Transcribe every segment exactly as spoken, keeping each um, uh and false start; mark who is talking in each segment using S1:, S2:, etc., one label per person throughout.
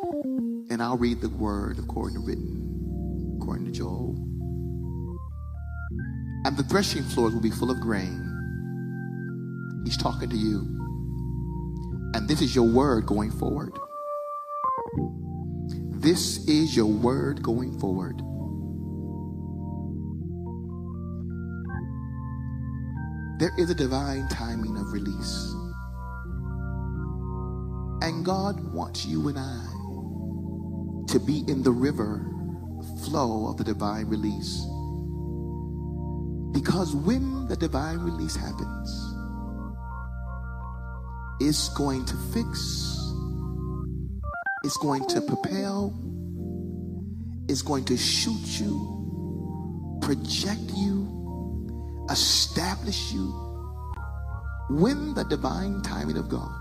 S1: And I'll read the word according to written, according to Joel. And the threshing floors will be full of grain. He's talking to you. And this is your word going forward. This is your word going forward. There is a divine timing of release. And God wants you and I to be in the river flow of the divine release. Because when the divine release happens, it's going to fix, it's going to propel, it's going to shoot you, project you, establish you. When the divine timing of God,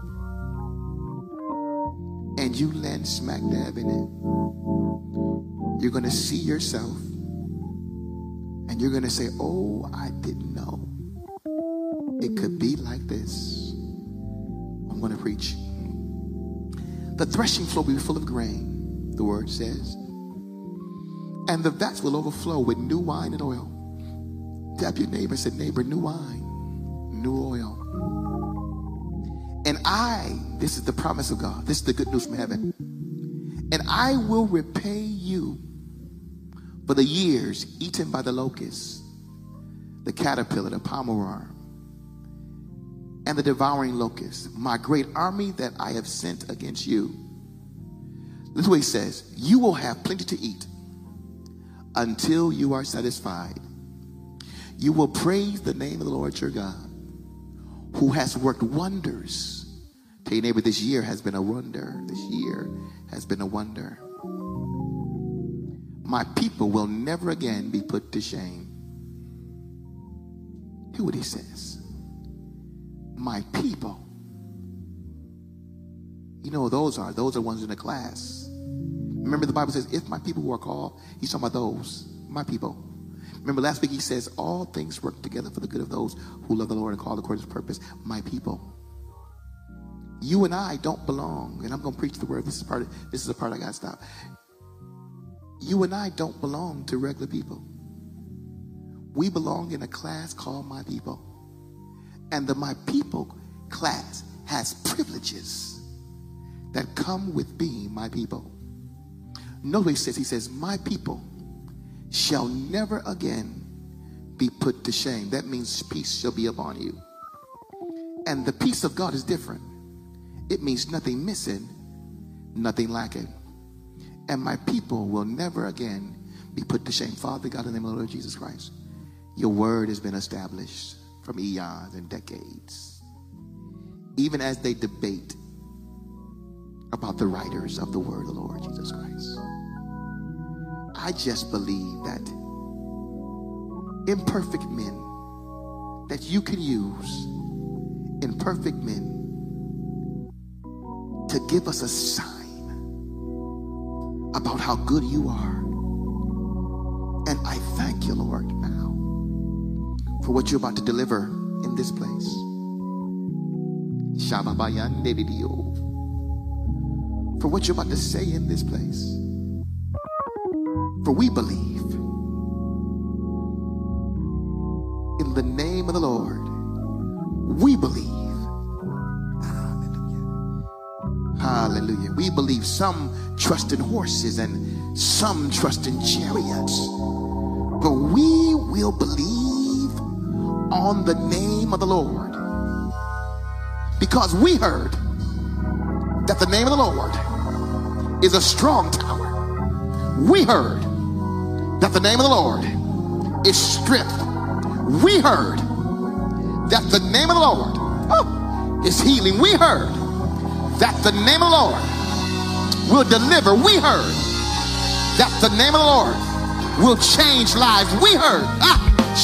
S1: and you land smack dab in it, you're going to see yourself and you're going to say, oh, I didn't know it could be like this. I'm going to preach. The threshing floor will be full of grain, the word says, and the vats will overflow with new wine and oil. Tap your neighbor and say, neighbor, new wine, new oil. And I, this is the promise of God, this is the good news from heaven, and I will repay you for the years eaten by the locust, the caterpillar, the palmer worm, and the devouring locust, my great army that I have sent against you. This is what he says, you will have plenty to eat until you are satisfied. You will praise the name of the Lord your God, who has worked wonders. Tell your neighbor, this year has been a wonder. This year has been a wonder. My people will never again be put to shame. Hear what he says. My people. You know who those are? Those are ones in the class. Remember the Bible says, if my people who are called, he's talking about those, my people. Remember last week he says, all things work together for the good of those who love the Lord and call according to his purpose. My people. You and I don't belong. And I'm going to preach the word. This is part of, this is the part I got to stop. You and I don't belong to regular people. We belong in a class called my people. And the my people class has privileges that come with being my people. Notice what he says. He says, my people shall never again be put to shame. That means peace shall be upon you. And the peace of God is different. It means nothing missing, nothing lacking. And my people will never again be put to shame. Father God, in the name of the Lord Jesus Christ, your word has been established from eons and decades. Even as they debate about the writers of the word of the Lord Jesus Christ. I just believe that imperfect men that you can use, imperfect men, to give us a sign about how good you are. And I thank you, Lord, now for what you're about to deliver in this place. For what you're about to say in this place. For we believe in the name of the Lord. We believe. Hallelujah. We believe. Some trust in horses and some trust in chariots. But we will believe on the name of the Lord. Because we heard that the name of the Lord is a strong tower. We heard that the name of the Lord is strength. We heard that the name of the Lord oh, is healing. We heard that the name of the Lord will deliver. We heard that the name of the Lord will change lives. We heard ah,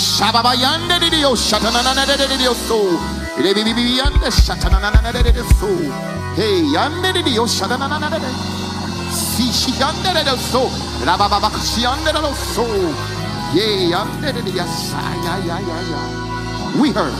S1: we heard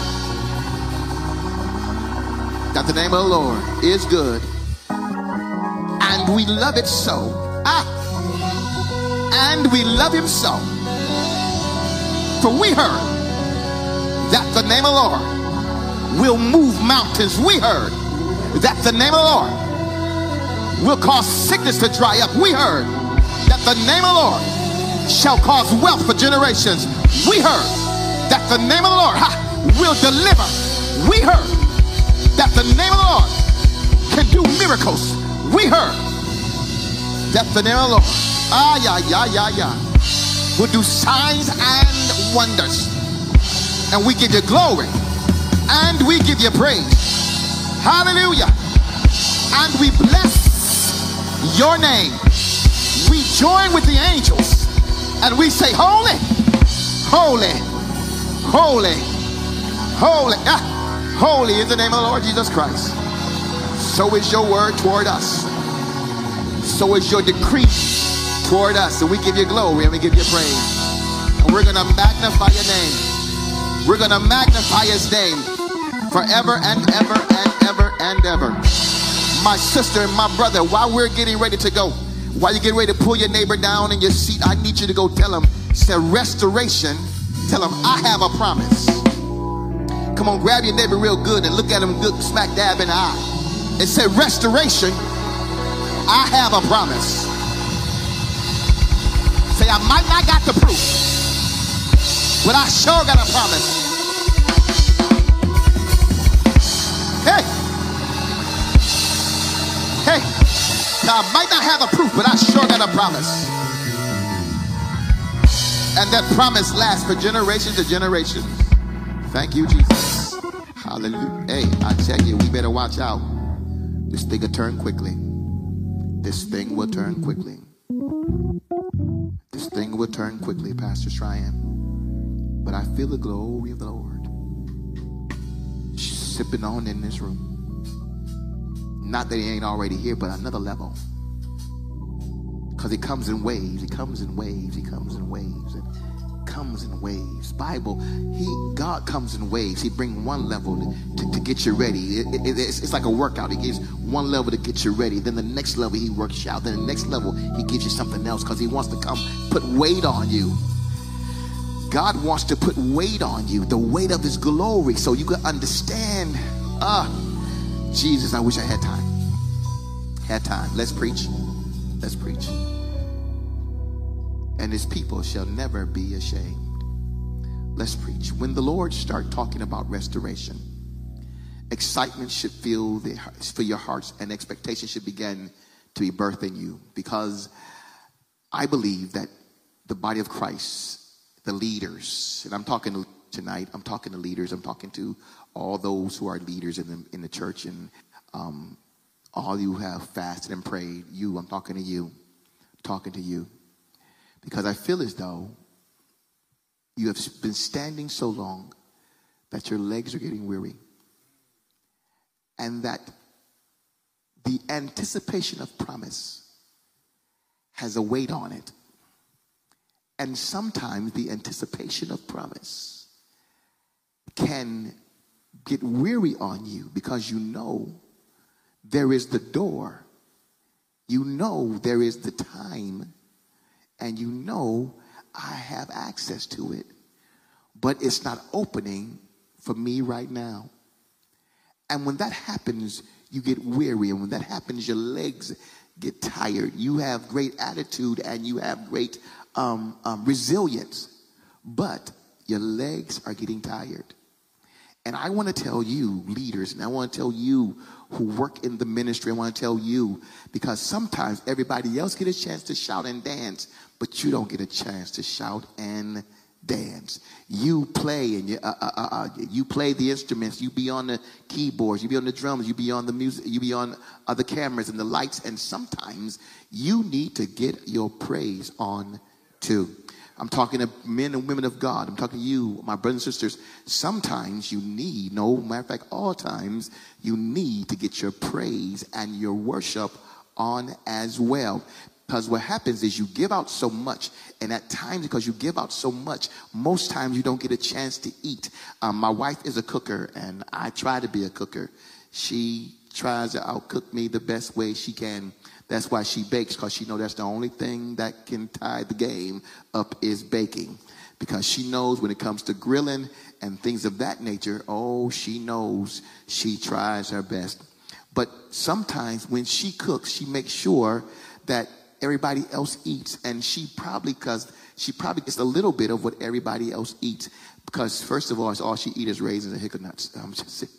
S1: that the name of the Lord is good and And we love it so. Ah. And we love him so. For we heard that the name of the Lord will move mountains. We heard that the name of the Lord will cause sickness to dry up. We heard that the name of the Lord shall cause wealth for generations. We heard that the name of the Lord ha, will deliver. We heard that the name of the Lord can do miracles. We heard that the name of the Lord, ah, yeah, yeah, yeah, yeah, will do signs and wonders. And we give you glory and we give you praise. Hallelujah. And we bless your name. We join with the angels and we say, holy, holy, holy, holy, ah, holy is the name of the Lord Jesus Christ. So is your word toward us. So is your decree toward us. And we give you glory and we give you praise. And we're going to magnify your name. We're going to magnify his name forever and ever and ever and ever. My sister and my brother, while we're getting ready to go, while you get ready to pull your neighbor down in your seat, I need you to go tell him, say restoration. Tell him, I have a promise. Come on, grab your neighbor real good and look at him good, smack dab in the eye. And say, restoration, I have a promise. Say, I might not got the proof, but I sure got a promise. Hey. Hey. Now, I might not have a proof, but I sure got a promise. And that promise lasts for generation to generation. Thank you, Jesus. Hallelujah. Hey, I tell you, we better watch out. This thing will turn quickly. This thing will turn quickly. This thing will turn quickly, Pastor Cheyenne. But I feel the glory of the Lord sipping on in this room. Not that he ain't already here, but another level. Because he comes in waves. He comes in waves. He comes in waves. It comes in waves. Bible, he God comes in waves. He brings one level to, to, to get you ready. It, it, it's, it's like a workout. He gives one level to get you ready. Then the next level he works you out. Then the next level he gives you something else because he wants to come put weight on you. God wants to put weight on you, the weight of his glory, so you can understand. Ah, Jesus, I wish I had time. Had time. Let's preach. Let's preach. And his people shall never be ashamed. Let's preach. When the Lord start talking about restoration, excitement should fill, the, fill your hearts, and expectation should begin to be birthed in you. Because I believe that the body of Christ, the leaders, and I'm talking to tonight, I'm talking to leaders, I'm talking to all those who are leaders in the, in the church, and um, all you have fasted and prayed, you, I'm talking to you, I'm talking to you. Because I feel as though you have been standing so long that your legs are getting weary. And that the anticipation of promise has a weight on it. And sometimes the anticipation of promise can get weary on you because you know there is the door. You know there is the time. And you know I have access to it. But it's not opening for me right now. And when that happens, you get weary. And when that happens, your legs get tired. You have great attitude and you have great um, um, resilience. But your legs are getting tired. And I want to tell you, leaders, and I want to tell you who work in the ministry, I want to tell you, because sometimes everybody else get a chance to shout and dance, but you don't get a chance to shout and dance. You play and you, uh, uh, uh, you play the instruments. You be on the keyboards. You be on the drums. You be on the music. You be on uh, the cameras and the lights. And sometimes you need to get your praise on too. I'm talking to men and women of God. I'm talking to you, my brothers and sisters. Sometimes you need, no matter of fact, all times, you need to get your praise and your worship on as well. Because what happens is you give out so much, and at times because you give out so much, most times you don't get a chance to eat. Um, my wife is a cooker, and I try to be a cooker. She tries to outcook me the best way she can. That's why she bakes, because she knows that's the only thing that can tie the game up is baking. Because she knows when it comes to grilling and things of that nature, oh, she knows she tries her best. But sometimes when she cooks, she makes sure that everybody else eats. And she probably, because she probably gets a little bit of what everybody else eats. Because first of all, it's all she eats is raisins and hickory nuts. I'm just saying.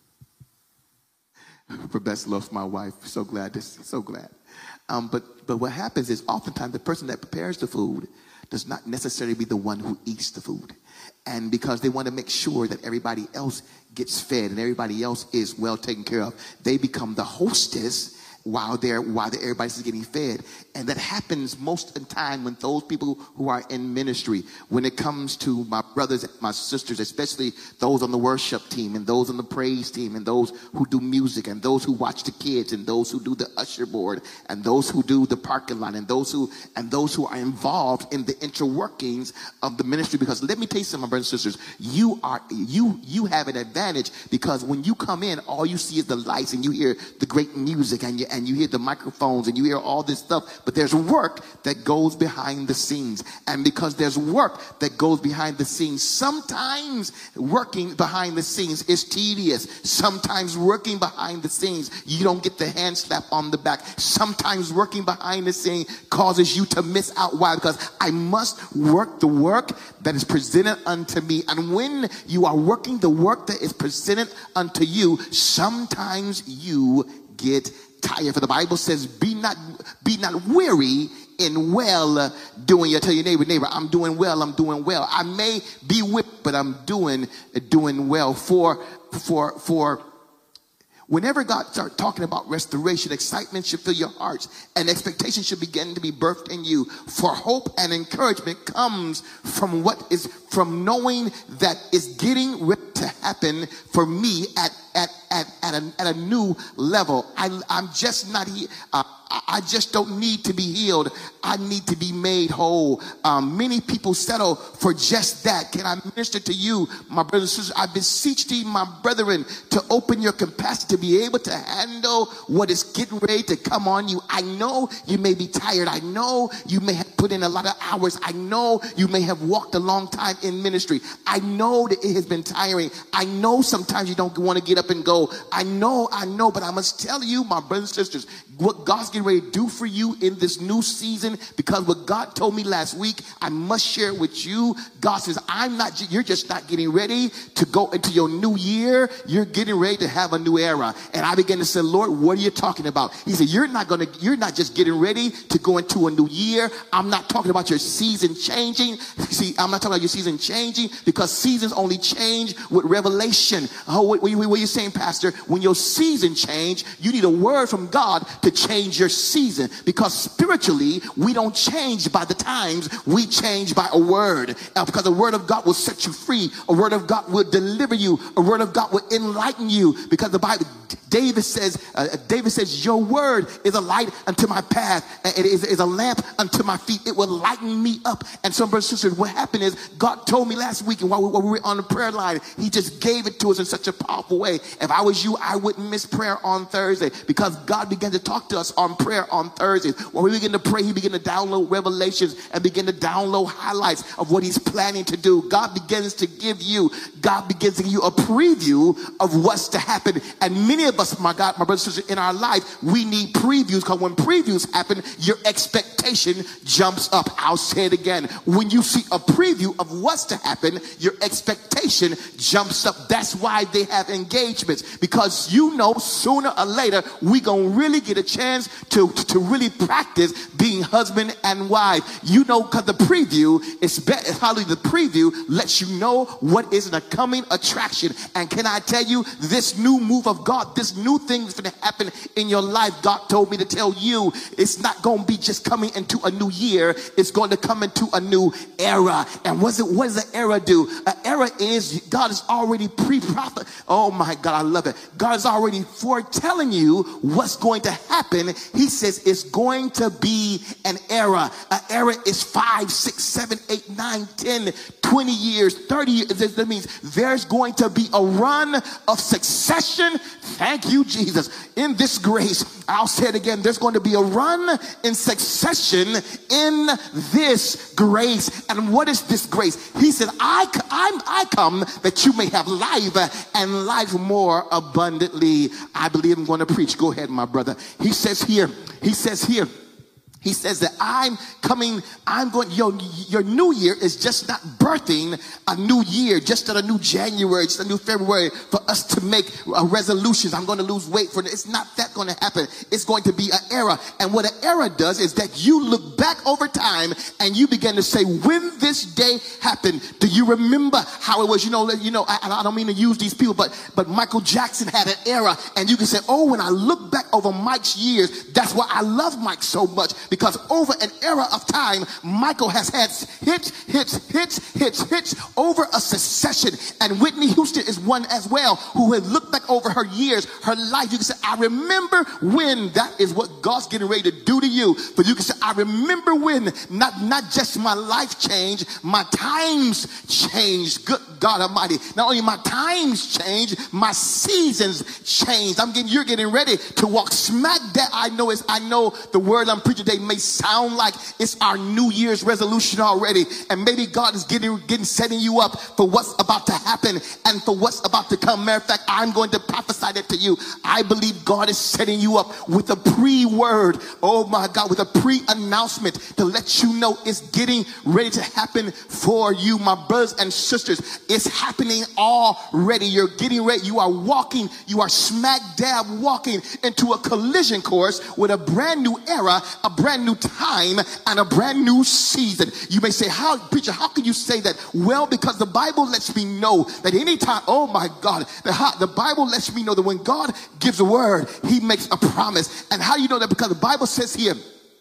S1: For best love for my wife. So glad, this, so glad. Um, but, but what happens is oftentimes the person that prepares the food does not necessarily be the one who eats the food. And because they want to make sure that everybody else gets fed and everybody else is well taken care of, they become the hostess while they're while they're, everybody's getting fed. And that happens most of the time when those people who are in ministry, when it comes to my brothers and my sisters, especially those on the worship team and those on the praise team and those who do music and those who watch the kids and those who do the usher board and those who do the parking lot and those who and those who are involved in the interworkings of the ministry. Because let me tell you something, my brothers and sisters, you are you you have an advantage, because when you come in, all you see is the lights and you hear the great music and you and you hear the microphones and you hear all this stuff, but there's work that goes behind the scenes. And because there's work that goes behind the scenes, sometimes working behind the scenes is tedious. Sometimes working behind the scenes, you don't get the hand slap on the back. Sometimes working behind the scene causes you to miss out. Why? Because I must work the work that is presented unto me. And when you are working the work that is presented unto you, sometimes you get tired. For the Bible says, be not be not weary in well doing. You tell your neighbor, neighbor, I'm doing well, I'm doing well. I may be whipped, but I'm doing doing well. For for for whenever God starts talking about restoration, excitement should fill your hearts and expectation should begin to be birthed in you. For hope and encouragement comes from what is from knowing that it's getting ready to happen for me at at at at a, at a new level. I, I'm just not here. Uh, I just don't need to be healed. I need to be made whole. Um, many people settle for just that. Can I minister to you, my brothers and sisters? I beseech thee, my brethren, to open your capacity to be able to handle what is getting ready to come on you. I know you may be tired. I know you may have put in a lot of hours. I know you may have walked a long time in ministry. I know that it has been tiring. I know sometimes you don't want to get up and go. I know, I know, but I must tell you, my brothers and sisters, what God's getting ready to do for you in this new season, because what God told me last week, I must share it with you. God says, I'm not, you're just not getting ready to go into your new year. You're getting ready to have a new era. And I began to say, Lord, what are you talking about? He said, you're not going to, you're not just getting ready to go into a new year. I'm not talking about your season changing. See, I'm not talking about your season changing, because seasons only change with revelation. Oh, what, what, what are you saying, Pastor? When your season change, you need a word from God to change your season, because spiritually we don't change by the times, we change by a word. Now, because the word of God will set you free, a word of God will deliver you, a word of God will enlighten you, because the Bible, David says, uh, David says, your word is a light unto my path, and it is, is a lamp unto my feet. It will lighten me up. And some brothers and sisters, what happened is God told me last week, and while we, while we were on the prayer line, he just gave it to us in such a powerful way. If I was you, I wouldn't miss prayer on Thursday, because God began to talk to us on prayer on Thursdays. When we begin to pray, he began to download revelations and begin to download highlights of what he's planning to do. God begins to give you, God begins to give you a preview of what's to happen. And many of us, my God, my brothers and sisters, in our life, we need previews, because when previews happen, your expectation jumps up. I'll say it again. When you see a preview of what's to happen, your expectation jumps up. That's why they have engagements, because you know sooner or later we're going to really get a chance to, to, to really practice being husband and wife. You know, because the preview is better. Hallelujah. The preview lets you know what is a coming attraction. And can I tell you, this new move of God, this new thing that's going to happen in your life, God told me to tell you, it's not going to be just coming into a new year. It's going to come into a new era. And what's it, what does the era do? An era is God is already pre-prophet. Oh my God, I love it. God is already foretelling you what's going to happen. He says it's going to be an era. An era is five, six, seven, eight, nine, ten, twenty years, thirty years. That means there's going to be a run of succession. Thank you, Jesus. In this grace, I'll say it again. There's going to be a run in succession in this grace. And what is this grace? He said, I, I'm, I come that you may have life and life more abundantly. I believe I'm going to preach. Go ahead, my brother. He says here, he says here, He says that I'm coming, I'm going, your, your new year is just not birthing a new year, just not a new January, just a new February for us to make uh, resolutions. I'm going to lose weight for it. It's not that going to happen. It's going to be an era. And what an era does is that you look back over time and you begin to say, when this day happened, do you remember how it was? You know, you know, I, I don't mean to use these people, but, but Michael Jackson had an era, and you can say, oh, when I look back over Mike's years, that's why I love Mike so much. Because over an era of time, Michael has had hits, hits, hits, hits, hits over a succession. And Whitney Houston is one as well who had looked back over her years, her life. You can say, I remember when. That is what God's getting ready to do to you. But you can say, I remember when. Not, not just my life changed, my times changed. Good God Almighty. Not only my times changed, my seasons changed. I'm getting, you're getting ready to walk smack dab. I know it's, I know the word I'm preaching today may sound like it's our New Year's resolution already, and maybe God is getting, getting setting you up for what's about to happen and for what's about to come. Matter of fact, I'm going to prophesy that to you. I believe God is setting you up with a pre-word. Oh my God, with a pre-announcement to let you know it's getting ready to happen for you, my brothers and sisters. It's happening already. You're getting ready. You are walking. You are smack dab walking into a collision course with a brand new era, a brand new time, and a brand new season. You may say, how, preacher, how can you say that? Well, because the Bible lets me know that anytime, oh my God, the, the Bible lets me know that when God gives a word, he makes a promise. And how do you know that? Because the Bible says here,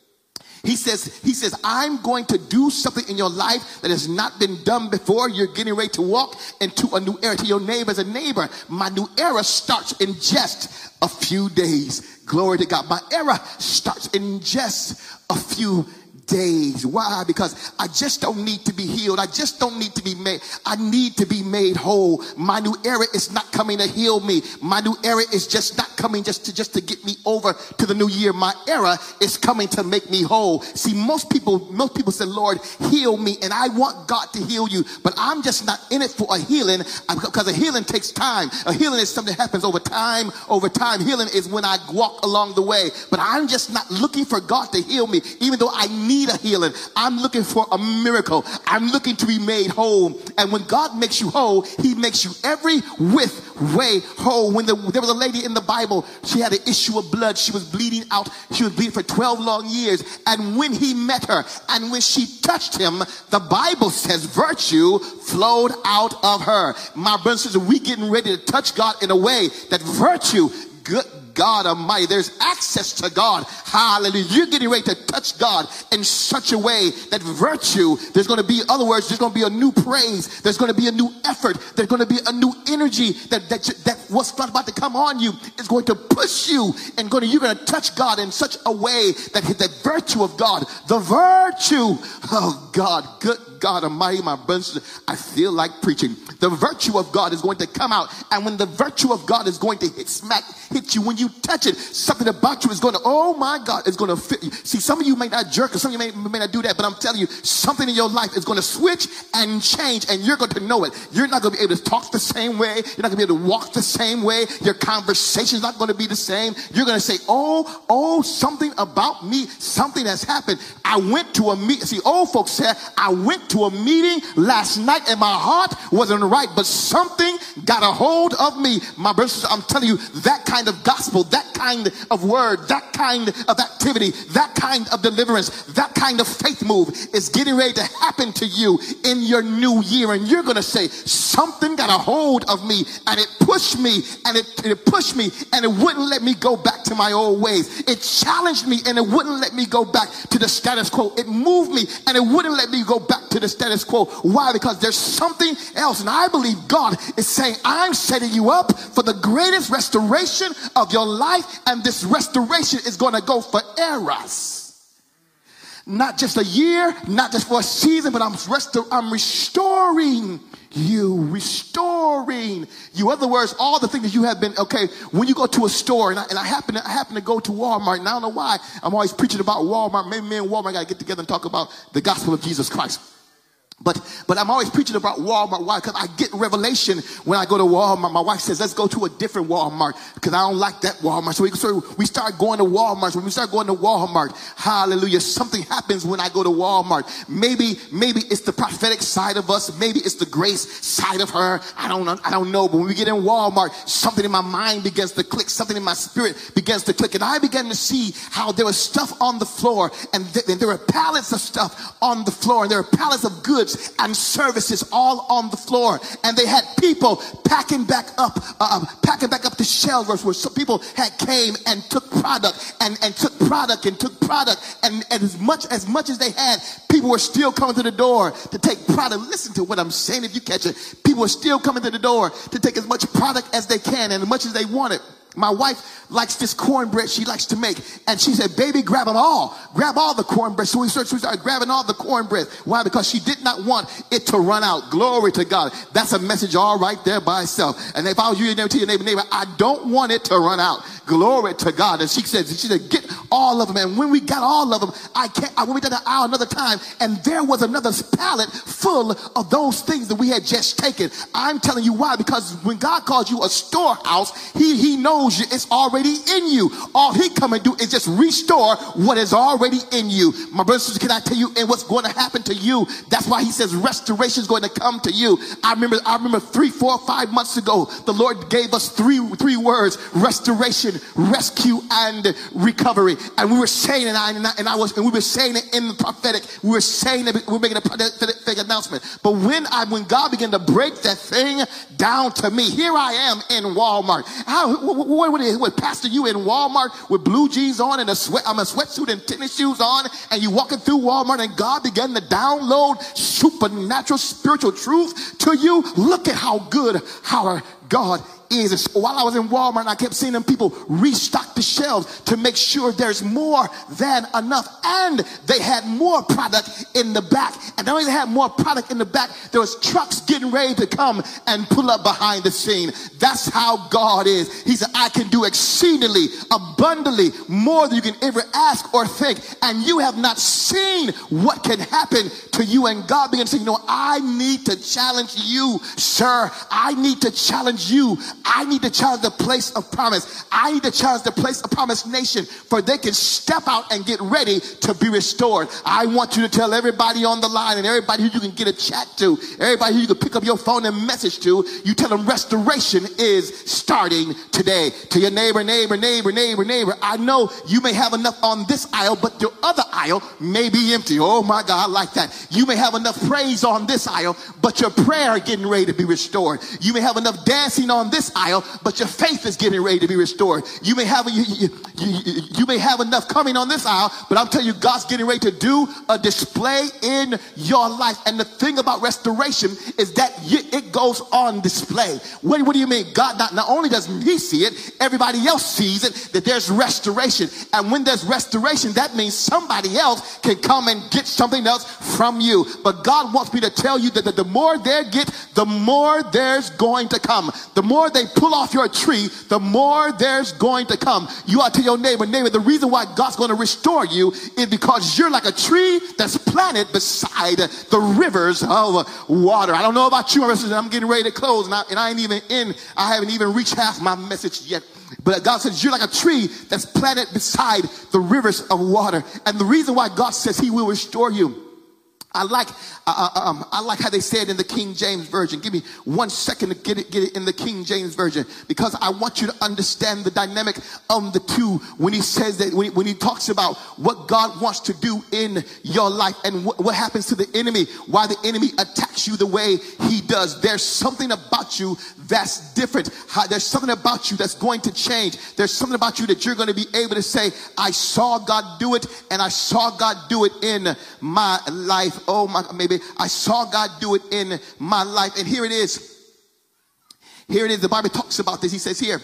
S1: He says, he says, I'm going to do something in your life that has not been done before. You're getting ready to walk into a new era. To your neighbor as a neighbor, my new era starts in just a few days. Glory to God. My era starts in just a few days. Why? Because I just don't need to be healed. I just don't need to be made. I need to be made whole. My new era is not coming to heal me. My new era is just not coming just to just to get me over to the new year. My era is coming to make me whole. See, most people, most people say, Lord, heal me. And I want God to heal you, but I'm just not in it for a healing, because a healing takes time. A healing is something that happens over time, over time. Healing is when I walk along the way, but I'm just not looking for God to heal me, even though I need a healing. I'm looking for a miracle. I'm looking to be made whole. And when God makes you whole, he makes you every whit way whole. When the, there was a lady in the Bible, she had an issue of blood. She was bleeding out. She was bleeding for twelve long years. And when he met her and when she touched him, the Bible says virtue flowed out of her. My brothers and sisters, we getting ready to touch God in a way that virtue, good God Almighty, there's access to God. Hallelujah. You're getting ready to touch God in such a way that virtue, there's going to be, in other words, there's going to be a new praise. There's going to be a new effort. There's going to be a new energy that, that, that what's about to come on you is going to push you, and going to, you're going to touch God in such a way that the virtue of God, the virtue of God, good God Almighty, my brothers, I feel like preaching. The virtue of God is going to come out, and when the virtue of God is going to hit smack, hit you, when you touch it, something about you is going to, oh my God, it's going to fit you. See, some of you may not jerk, or some of you may, may not do that, but I'm telling you, something in your life is going to switch and change, and you're going to know it. You're not going to be able to talk the same way. You're not going to be able to walk the same way. Your conversation's not going to be the same. You're going to say, oh, oh, something about me, something has happened. I went to a meeting. See, old folks said, I went to a meeting last night and my heart wasn't right, but something got a hold of me. My brothers, I'm telling you, that kind of gospel, that kind of word, that kind of activity, that kind of deliverance, that kind of faith move is getting ready to happen to you in your new year. And you're going to say, something got a hold of me, and it pushed me, and it, it pushed me, and it wouldn't let me go back to my old ways. It challenged me, and it wouldn't let me go back to the status quo. It moved me, and it wouldn't let me go back to the status quo. Why? Because there's something else. And I believe God is saying, I'm setting you up for the greatest restoration of your life, and this restoration is going to go for eras. Not just a year, not just for a season, but I'm, rest- I'm restoring you, restoring you. In other words, all the things that you have been, okay, when you go to a store, and I, and I happen to, I happen to go to Walmart, and I don't know why I'm always preaching about Walmart. Maybe me and Walmart got to get together and talk about the gospel of Jesus Christ. But but I'm always preaching about Walmart. Why? Because I get revelation when I go to Walmart. My wife says, let's go to a different Walmart because I don't like that Walmart. So we, so we start going to Walmart. When we start going to Walmart, hallelujah, something happens when I go to Walmart. Maybe maybe it's the prophetic side of us. Maybe it's the grace side of her. I don't know. I don't know. But when we get in Walmart, something in my mind begins to click. Something in my spirit begins to click. And I began to see how there was stuff on the floor. And, th- and there were pallets of stuff on the floor. And there were pallets of goods and services all on the floor, and they had people packing back up, uh, packing back up the shelves where some people had came and took product and, and took product and took product, and, and as much as much as they had, people were still coming to the door to take product. Listen to what I'm saying, if you catch it. People were still coming to the door to take as much product as they can and as much as they wanted. My wife likes this cornbread she likes to make. And she said, baby, grab them all. Grab all the cornbread. So we started, we started grabbing all the cornbread. Why? Because she did not want it to run out. Glory to God. That's a message all right there by itself. And if I was you, you'd never tell your neighbor, neighbor, I don't want it to run out. Glory to God. And she said, she said, get all of them. And when we got all of them, I can't, I went down the aisle another time, and there was another pallet full of those things that we had just taken. I'm telling you why. Because when God calls you a storehouse, he, he knows you, it's already in you. All he come and do is just restore what is already in you. My brothers and sisters, can I tell you, and what's going to happen to you? That's why he says restoration is going to come to you. I remember, I remember three, four, five months ago, the Lord gave us three, three words: restoration, rescue, and recovery. And we were saying it, and I, and I, and I was, and we were saying it in the prophetic. We were saying it, we were making a prophetic announcement. But when I, when God began to break that thing down to me, here I am in Walmart. How, what, what, what, Pastor, you in Walmart with blue jeans on and a sweat, I'm a sweatsuit and tennis shoes on, and you walking through Walmart, and God began to download supernatural spiritual truth to you. Look at how good our God is. And so while I was in Walmart, I kept seeing them people restock the shelves to make sure there's more than enough. And they had more product in the back. And not only they had more product in the back, there was trucks getting ready to come and pull up behind the scene. That's how God is. He said, I can do exceedingly, abundantly, more than you can ever ask or think. And you have not seen what can happen to you. And God began to say, you know, I need to challenge you, sir. I need to challenge you. I need to challenge the place of promise. I need to challenge the place of promise nation, for they can step out and get ready to be restored. I want you to tell everybody on the line, and everybody who you can get a chat to, everybody who you can pick up your phone and message to, you tell them restoration is starting today. To your neighbor, neighbor, neighbor, neighbor, neighbor, I know you may have enough on this aisle, but your other aisle may be empty. Oh my God, I like that. You may have enough praise on this aisle, but your prayer getting ready to be restored. You may have enough dancing on this aisle, but your faith is getting ready to be restored. You may have you, you, you, you may have enough coming on this aisle, but I'm telling you, God's getting ready to do a display in your life. And the thing about restoration is that you, it goes on display. What, what do you mean? God not, not only does he see it, everybody else sees it, that there's restoration. And when there's restoration, that means somebody else can come and get something else from you. But God wants me to tell you that, that the more they get, the more there's going to come. The more they pull off your tree, the more there's going to come. You ought to tell your neighbor, neighbor, the reason why God's going to restore you is because you're like a tree that's planted beside the rivers of water. I don't know about you, I'm getting ready to close, and I, and I ain't even in, I haven't even reached half my message yet. But God says you're like a tree that's planted beside the rivers of water. And the reason why God says he will restore you, I like uh, um, I like how they say it in the King James Version. Give me one second to get it, get it in the King James Version, because I want you to understand the dynamic of the two when he says that, when he, when he talks about what God wants to do in your life and wh- what happens to the enemy, why the enemy attacks you the way he does. There's something about you that's different. How, there's something about you that's going to change. There's something about you that you're going to be able to say, I saw God do it, and I saw God do it in my life. Oh my, maybe I saw God do it in my life. And here it is. Here it is. The Bible talks about this. He says here,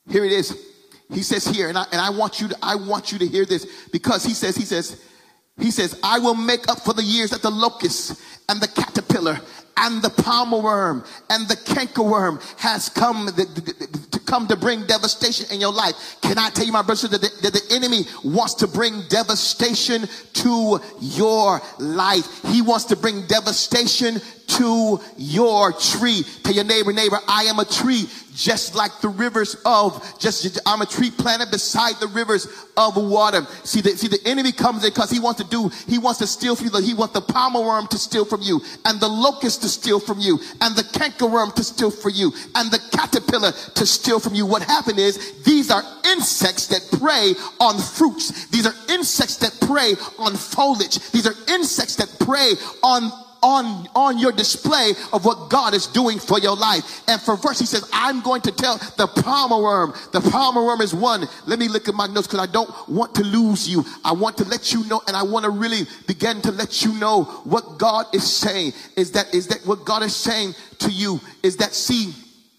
S1: Here it is. He says here, and I, and I want you to, I want you to hear this, because he says, he says, he says, I will make up for the years that the locust and the caterpillar and the palmer worm and the cankerworm has come the, the, the, to come to bring devastation in your life. Can I tell you, my brothers, that the, that the enemy wants to bring devastation to your life? He wants to bring devastation to your tree. Tell your neighbor, neighbor, I am a tree just like the rivers of, just, I'm a tree planted beside the rivers of water. See, the, see, the enemy comes in because he wants to do, he wants to steal from you. He wants the palmer worm to steal from you, and the locust to steal from you, and the cankerworm to steal from you, and the caterpillar to steal from you. What happened is, these are insects that prey on fruits. These are insects that prey on foliage. These are insects that prey on on on your display of what God is doing for your life. And for verse, he says, I'm going to tell the palmer worm. The palmer worm is one. Let me look at my notes, because I don't want to lose you. I want to let you know, and I want to really begin to let you know what God is saying. Is that is that what God is saying to you is that, see,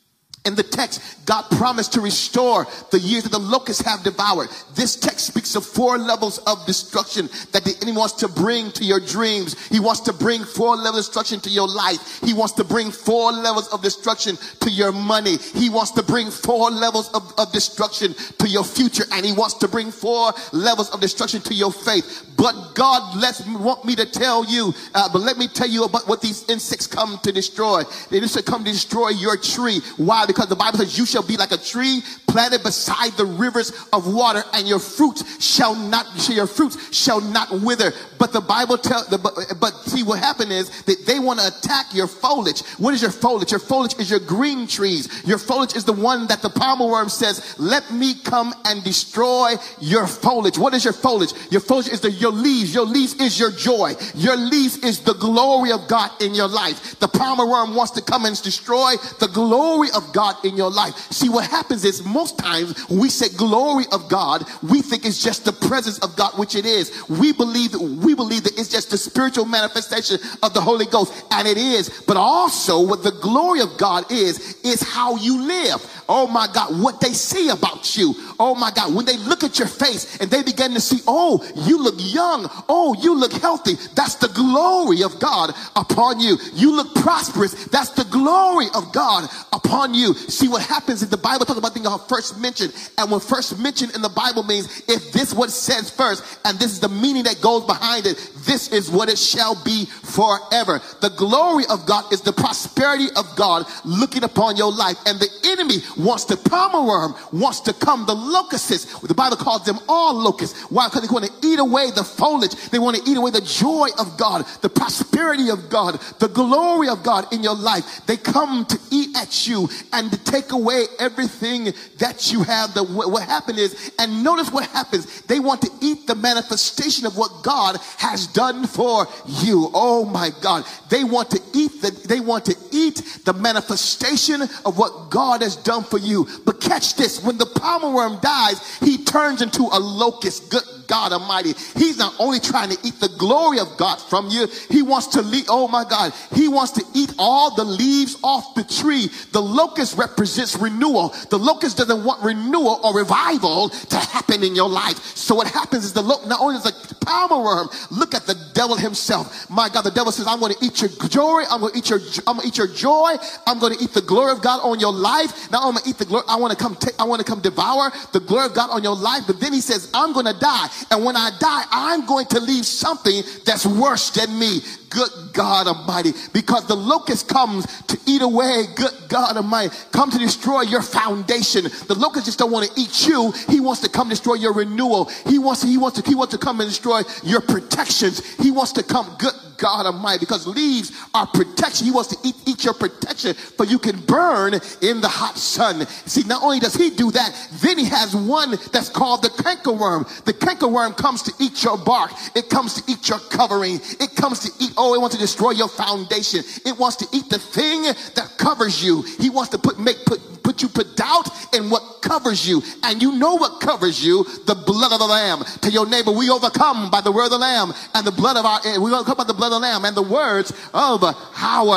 S1: in the text, God promised to restore the years that the locusts have devoured. This text speaks of four levels of destruction that the enemy wants to bring to your dreams. He wants to bring four levels of destruction to your life. He wants to bring four levels of destruction to your money. He wants to bring four levels of, of destruction to your future. And he wants to bring four levels of destruction to your faith. But God lets me, want me to tell you, uh, but let me tell you about what these insects come to destroy. They just come to destroy your tree. Why? Because the Bible says, you shall be like a tree planted beside the rivers of water, and your fruits shall not, your fruits shall not wither. But the Bible tells, the, but, but see, what happened is that they want to attack your foliage. What is your foliage? Your foliage is your green trees. Your foliage is the one that the palmer worm says, let me come and destroy your foliage. What is your foliage? Your foliage is the, your leaves. Your leaves is your joy. Your leaves is the glory of God in your life. The palmer worm wants to come and destroy the glory of God in your life. See, what happens is, most times when we say glory of God, we think it's just the presence of God, which it is. We believe that we believe that it's just the spiritual manifestation of the Holy Ghost, and it is. But also, what the glory of God is, is how you live. Oh my God, what they see about you. Oh my God, when they look at your face and they begin to see, oh, you look young. Oh, you look healthy. That's the glory of God upon you. You look prosperous. That's the glory of God upon you. See, what happens is the Bible talks about things called first mention. And when first mention in the Bible means, if this what it says first, and this is the meaning that goes behind it, this is what it shall be forever. The glory of God is the prosperity of God looking upon your life. And the enemy wants to, palmer worm wants to come, the locusts, the Bible calls them all locusts. Why? Because they want to eat away the foliage. They want to eat away the joy of God, the prosperity of God, the glory of God in your life. They come to eat at you and to take away everything that you have. The, what happened is, and notice what happens, they want to eat the manifestation of what God has done for you. Oh my God. They want to eat the, they want to eat the manifestation of what God has done for you. But catch this, when the palmer worm dies, he turns into a locust. Good God Almighty. He's not only trying to eat the glory of God from you, he wants to leave, oh my God, he wants to eat all the leaves off the tree. The locust represents renewal. The locust doesn't want renewal or revival to happen in your life. So what happens is, the lo- not only is the palmer worm, look at the devil himself. My God, the devil says, I'm going to eat your joy. I'm going to eat your, I'm going to eat your joy. I'm going to eat the glory of God on your life. Now I'm going to eat the glory. I want to come take, I want to come devour the glory of God on your life. But then he says, I'm going to die. And when I die, I'm going to leave something that's worse than me. Good God Almighty. Because the locust comes to eat away, good God Almighty, come to destroy your foundation. The locust just don't want to eat you. He wants to come destroy your renewal. He wants to, he wants to, he wants to come and destroy your protections. He wants to come, good God Almighty, because leaves are protection. He wants to eat, eat your protection, for you can burn in the hot sun. See, not only does he do that, then he has one that's called the cankerworm. The cankerworm comes to eat your bark. It comes to eat your covering. It comes to eat, oh, it wants to destroy your foundation. It wants to eat the thing that covers you. He wants to put, make, put, put you put doubt in what covers you. And you know what covers you? The blood of the Lamb. Tell your neighbor, we overcome by the word of the Lamb and the blood of our, we overcome by the blood of the Lamb and the words of our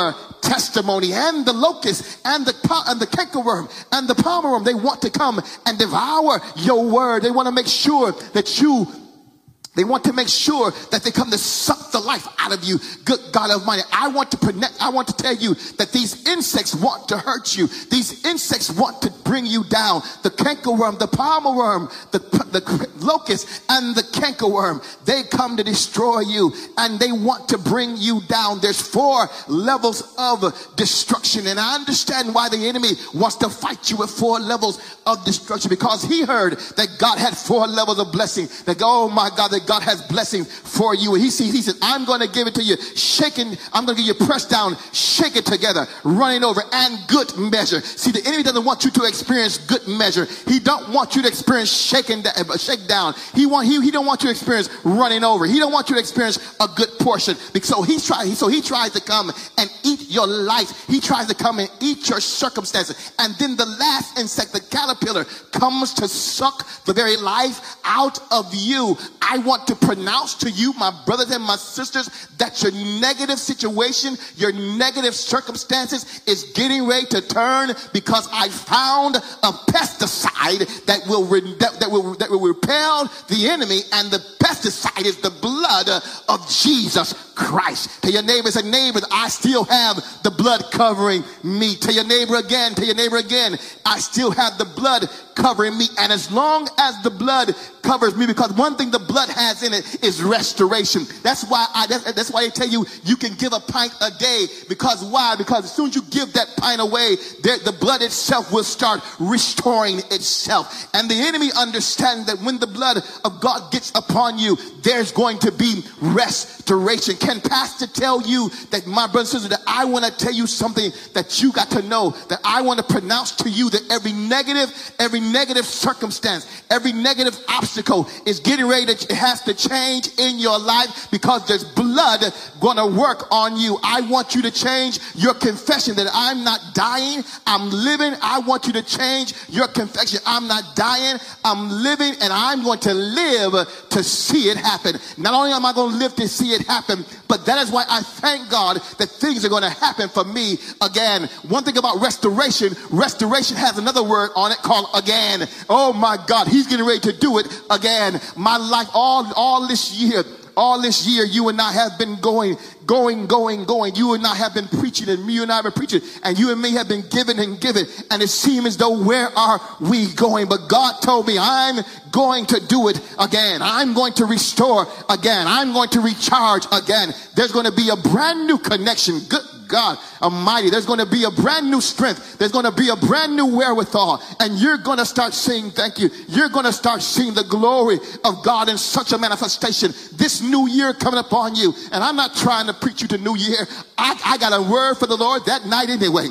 S1: testimony, and the locust and the and the cankerworm and the palmerworm. They want to come and devour your word. They want to make sure that you They want to make sure that they come to suck the life out of you. Good God Almighty, I want to connect, I want to tell you that these insects want to hurt you. These insects want to bring you down. The cankerworm, the palmerworm, the, the locust, and the cankerworm, they come to destroy you, and they want to bring you down. There's four levels of destruction, and I understand why the enemy wants to fight you with four levels of destruction, because he heard that God had four levels of blessing. That, oh my God, that God has blessing for you. And he sees, he said, I'm going to give it to you shaking. I'm going to give you pressed down, shake it together, running over, and good measure. See, the enemy doesn't want you to experience good measure. He don't want you to experience shaking, shake down. He want, he, he don't want you to experience running over. He don't want you to experience a good portion. So he tries, so he tries to come and eat your life. He tries to come and eat your circumstances. And then the last insect, the caterpillar, comes to suck the very life out of you. I want to pronounce to you, my brothers and my sisters, that your negative situation, your negative circumstances is getting ready to turn, because I found a pesticide that will re- that, that will that will repel the enemy, and the pesticide is the blood of Jesus Christ. Tell your neighbor, say, neighbor, I still have the blood covering me. Tell your neighbor again, tell your neighbor again, I still have the blood covering me. And as long as the blood covers me, because one thing the blood has in it is restoration. That's why I that's, that's why I tell you, you can give a pint a day. Because why? Because as soon as you give that pint away, there, the blood itself will start restoring itself. And the enemy understands that when the blood of God gets upon you, there's going to be restoration. Can pastor tell you that, my brothers and sisters, that I want to tell you something that you got to know, that I want to pronounce to you, that every negative, every negative circumstance, every negative obstacle is getting ready to, it has to change in your life, because there's blood going to work on you. I want you to change your confession that I'm not dying, I'm living. I want you to change your confession. I'm not dying, I'm living, and I'm going to live to see it happen. Not only am I going to live to see it happen, but that is why I thank God that things are going to happen for me again. One thing about restoration, restoration has another word on it called again. Oh my God, he's getting ready to do it again. My life, all, all this year, all this year, you and I have been going, going, going, going. You and I have been preaching, and you and I have been preaching, and you and me have been giving and giving. And it seems as though, where are we going? But God told me, I'm going to do it again. I'm going to restore again. I'm going to recharge again. There's going to be a brand new connection. Good God Almighty, there's going to be a brand new strength. There's going to be a brand new wherewithal, and you're going to start seeing, thank you, you're going to start seeing the glory of God in such a manifestation this new year coming upon you. And I'm not trying to preach you to New Year. I, I got a word for the Lord that night anyway.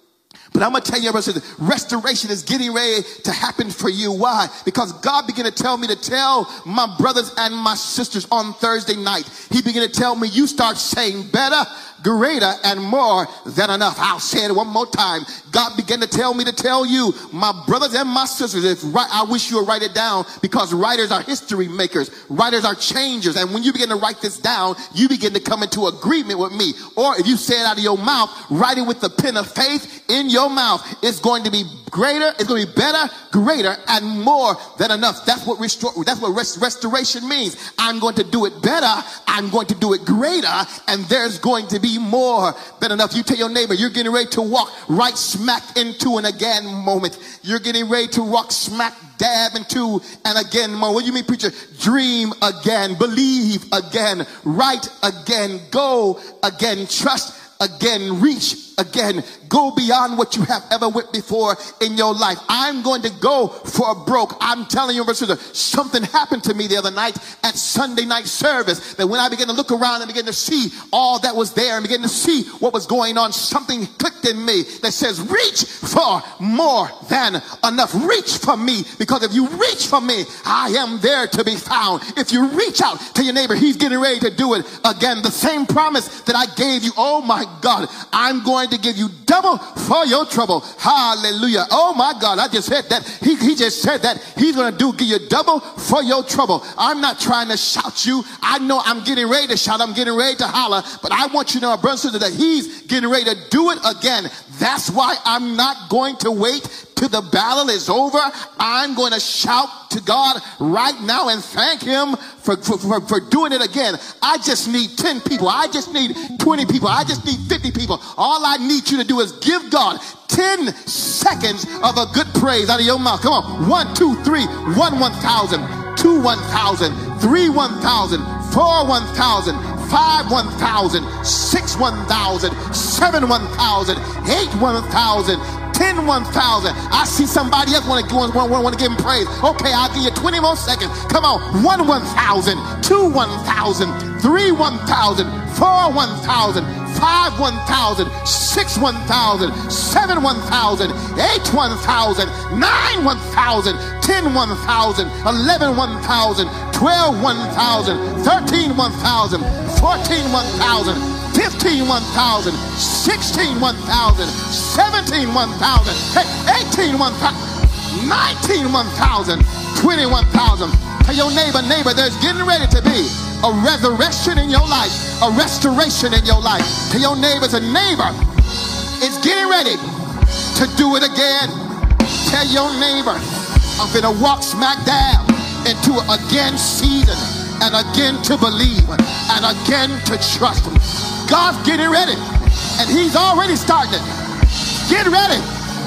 S1: But I'm going to tell you, restoration is getting ready to happen for you. Why? Because God began to tell me to tell my brothers and my sisters on Thursday night. He began to tell me, you start saying better, greater, and more than enough. I'll say it one more time. God began to tell me to tell you, my brothers and my sisters, if right, I wish you would write it down, because writers are history makers. Writers are changers. And when you begin to write this down, you begin to come into agreement with me. Or if you say it out of your mouth, write it with the pen of faith in your mouth. It's going to be greater, it's going to be better, greater, and more than enough. That's what restore, that's what rest, restoration means. I'm going to do it better, I'm going to do it greater, and there's going to be more than enough. You tell your neighbor, you're getting ready to walk right smack into an again moment. You're getting ready to walk smack dab into an again moment. What do you mean, preacher? Dream again, believe again, write again, go again, trust again, reach again, go beyond what you have ever went before in your life. I'm going to go for broke. I'm telling you, something happened to me the other night at Sunday night service, that when I began to look around and begin to see all that was there and begin to see what was going on, something clicked in me that says, reach for more than enough. Reach for me, because if you reach for me, I am there to be found. If you reach out to your neighbor, he's getting ready to do it again. The same promise that I gave you, oh my God, I'm going ready to give you double for your trouble. Hallelujah. Oh my God, I just said that. He, he just said that he's going to do, give you double for your trouble. I'm not trying to shout you. I know I'm getting ready to shout. I'm getting ready to holler. But I want you to know, brothers and sisters, that he's getting ready to do it again. That's why I'm not going to wait till the battle is over. I'm going to shout to God right now and thank him for, for, for, for doing it again. I just need ten people. I just need twenty people. I just need fifty people. All I need you to do is give God ten seconds of a good praise out of your mouth. Come on. One, two, three. One, one thousand. Two, one thousand. Three, one thousand. Four, one thousand. Five, one thousand. Six, one thousand. Seven, one thousand. Eight, one thousand. Ten, one thousand. I see somebody else want to want, want, want to give him praise. Okay, I'll give you twenty more seconds. Come on. One, one thousand. Two, one thousand. Three, one thousand. Four, one thousand. Five, one thousand. Six, one thousand. Seven, one thousand. Eight, one thousand. Nine, one thousand. Ten, one thousand. Eleven, one thousand. Twelve, one thousand. Thirteen, one thousand. Fourteen, one thousand. Fifteen, one thousand. Sixteen, one thousand. Seventeen, one thousand. Hey, eighteen, one thousand. Nineteen, one thousand. Twenty, one thousand. Tell your neighbor, neighbor, there's getting ready to be a resurrection in your life, a restoration in your life. Tell your neighbors, a neighbor is getting ready to do it again. Tell your neighbor, I'm gonna walk smack down into again season, and again to believe, and again to trust him. God's getting ready, and he's already starting it. Get ready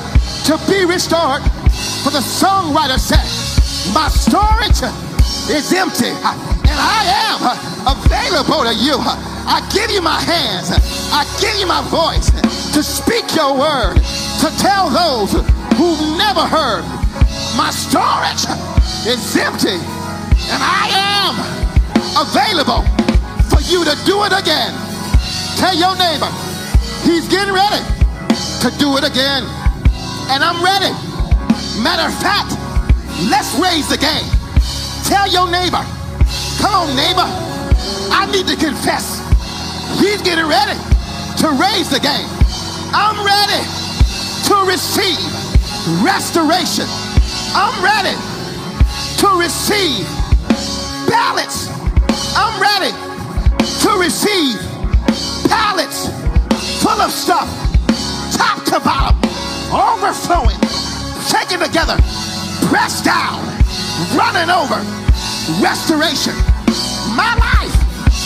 S1: to be restored. For the songwriter said, my storage is empty, and I am available to you. I give you my hands, I give you my voice to speak your word, to tell those who've never heard. My storage is empty, and I am available for you to do it again. Tell your neighbor, he's getting ready to do it again, and I'm ready. Matter of fact, let's raise the game. Tell your neighbor, come on neighbor, I need to confess, he's getting ready to raise the game. I'm ready to receive restoration. I'm ready to receive balance. I'm ready to receive pallets full of stuff, top to bottom, overflowing, taken together, pressed down, running over. Restoration. My life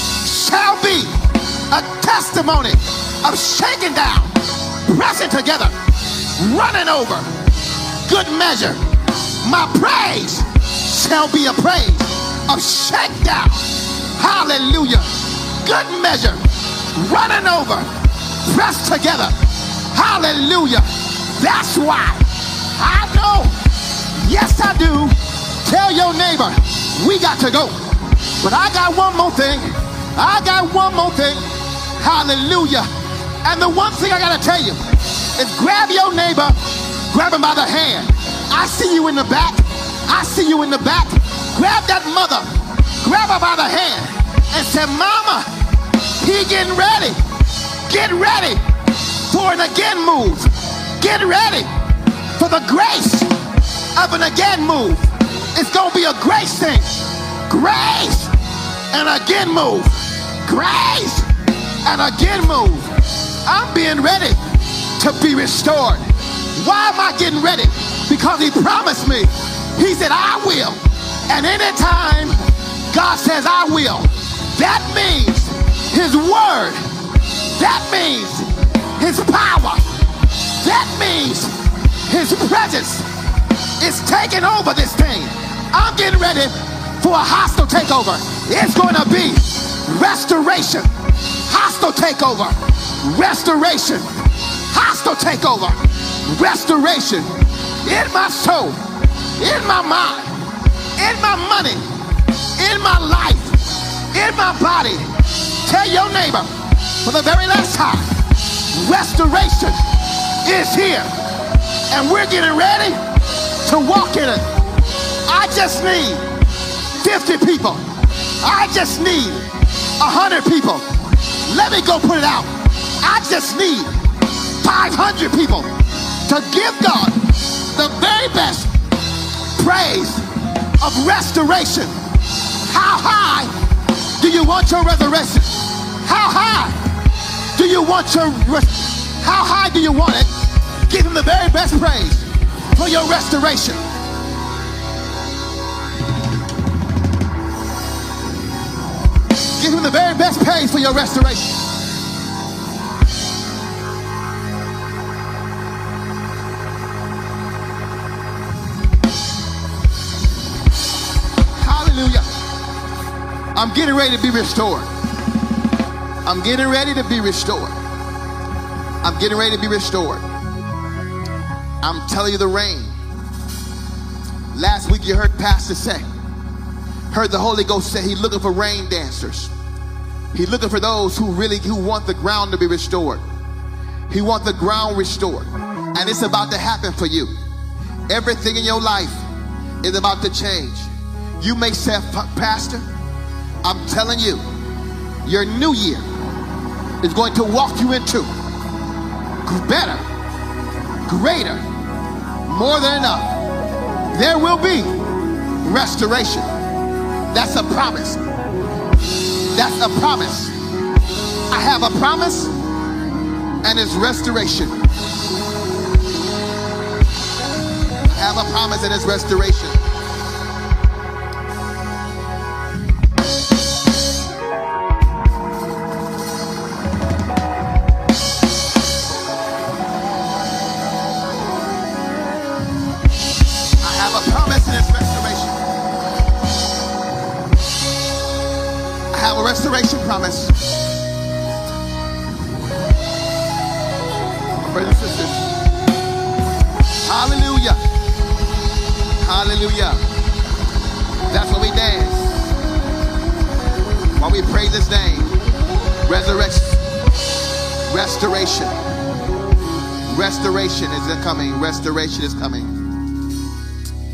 S1: shall be a testimony of shaking down, pressing together, running over, good measure. My praise shall be a praise of shakedown. Hallelujah. Good measure, running over, pressed together. Hallelujah. That's why I know, yes I do. Tell your neighbor, we got to go. But I got one more thing. I got one more thing. Hallelujah. And the one thing I got to tell you is grab your neighbor, grab him by the hand. I see you in the back. I see you in the back. Grab that mother, grab her by the hand and say, mama, he getting ready. Get ready for an again move. Get ready for the grace of an again move. It's gonna be a grace thing. Grace and again move. Grace and again move. I'm being ready to be restored. Why am I getting ready? Because he promised me. He said I will. And anytime God says I will, that means his word. That means his power. That means his presence is taking over this thing. I'm getting ready for a hostile takeover. It's going to be restoration. Hostile takeover. Restoration. Hostile takeover. Restoration. In my soul. In my mind. In my money. In my life. In my body. Tell your neighbor for the very last time, restoration is here. And we're getting ready to walk in it. I just need fifty people. I just need one hundred people. Let me go put it out. I just need five hundred people to give God the very best praise of restoration. How high do you want your resurrection? How high do you want your how high do you want it? Give him the very best praise for your restoration. Give him the very best praise for your restoration. Hallelujah. I'm getting ready to be restored. I'm getting ready to be restored. I'm getting ready to be restored. I'm telling you the rain. Last week you heard Pastor say, heard the Holy Ghost say he's looking for rain dancers. He's looking for those who really who want the ground to be restored. He wants the ground restored. And it's about to happen for you. Everything in your life is about to change. You may say, Pastor, I'm telling you, your new year is going to walk you into better, greater, more than enough. There will be restoration. That's a promise. That's a promise. I have a promise, and it's restoration. I have a promise, and it's restoration. Restoration promise. My brothers and sisters. Hallelujah. Hallelujah. That's what we dance while we praise his name. Resurrection. Restoration. Restoration is coming. Restoration is coming.